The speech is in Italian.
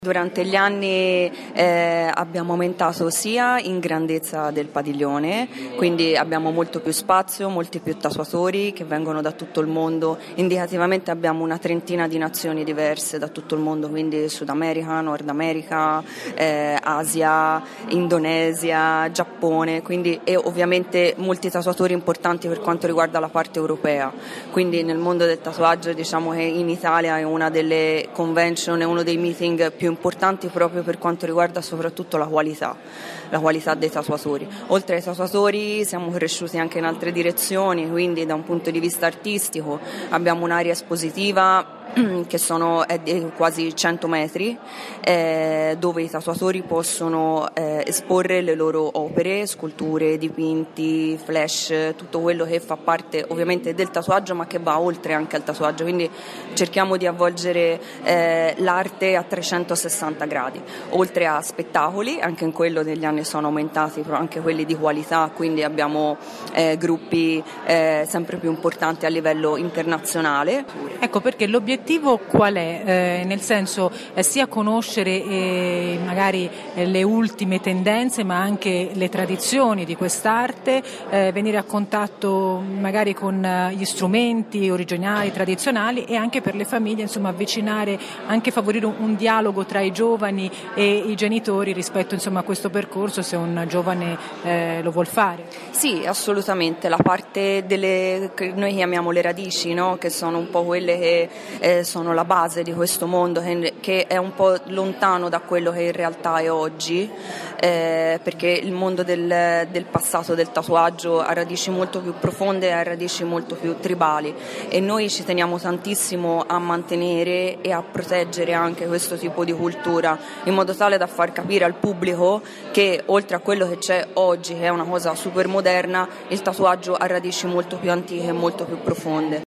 Durante gli anni abbiamo aumentato sia in grandezza del padiglione, quindi abbiamo molto più spazio, molti più tatuatori che vengono da tutto il mondo. Indicativamente abbiamo una trentina di nazioni diverse da tutto il mondo, quindi Sud America, Nord America, Asia, Indonesia, Giappone, e ovviamente molti tatuatori importanti per quanto riguarda la parte europea. Quindi nel mondo del tatuaggio diciamo che in Italia è una delle convention, è uno dei meeting più importanti proprio per quanto riguarda soprattutto la qualità dei tatuatori. Oltre ai tatuatori siamo cresciuti anche in altre direzioni, quindi da un punto di vista artistico abbiamo un'area espositiva che è di quasi 100 metri, dove i tatuatori possono esporre le loro opere, sculture, dipinti, flash, tutto quello che fa parte ovviamente del tatuaggio ma che va oltre anche al tatuaggio, quindi cerchiamo di avvolgere l'arte a 360 gradi, oltre a spettacoli, anche in quello degli anni sono aumentati, però anche quelli di qualità, quindi abbiamo gruppi sempre più importanti a livello internazionale. Ecco, perché l'obiettivo qual è? Nel senso sia conoscere magari le ultime tendenze ma anche le tradizioni di quest'arte, venire a contatto magari con gli strumenti originali, tradizionali, e anche per le famiglie insomma avvicinare, anche favorire un dialogo tra i giovani e i genitori rispetto insomma a questo percorso, se un giovane lo vuol fare. Sì, assolutamente, la parte che noi chiamiamo le radici, no? Che sono un po' quelle che sono la base di questo mondo, che è un po' lontano da quello che in realtà è oggi, perché il mondo del passato del tatuaggio ha radici molto più profonde e ha radici molto più tribali, e noi ci teniamo tantissimo a mantenere e a proteggere anche questo tipo di cultura, in modo tale da far capire al pubblico che oltre a quello che c'è oggi, che è una cosa super moderna, il tatuaggio ha radici molto più antiche e molto più profonde.